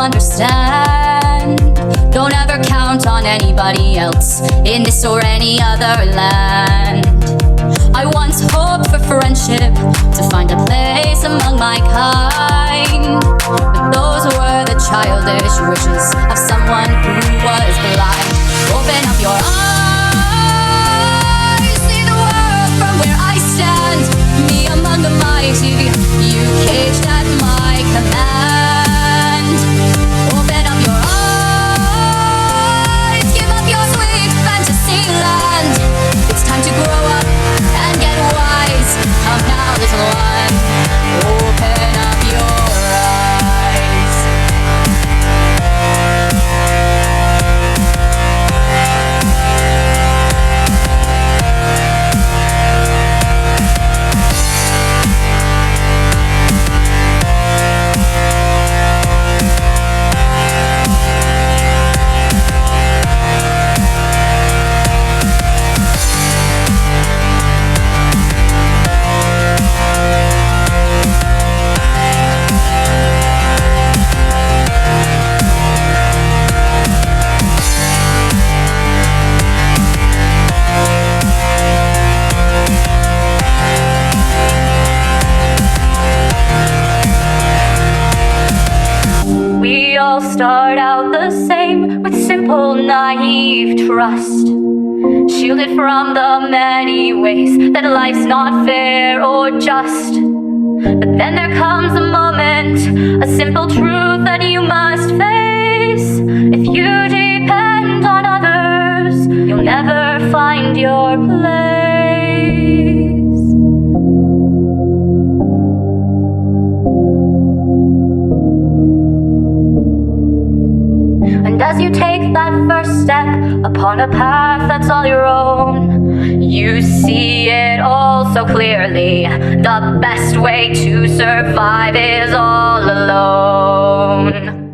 understand. Don't ever count on anybody else in this or any other land. I once hoped for friendship, to find a place among my kind, but those were the childish wishes of someone who was blind. Open up your eyes, see the world from where I stand, me among the mighty, you caged at my command. Open up your eyes, give up your sweet fantasy land. It's time to grow up and get wise. Come now, little one, open up your eyes. We all start out the same, with simple, naive trust, shielded from the many ways that life's not fair or just. But then there comes a moment, a simple truth that you must face. If you depend on others, you'll never find your place. And as you take that first step upon a path that's all your own, you see it all so clearly. The best way to survive is all alone.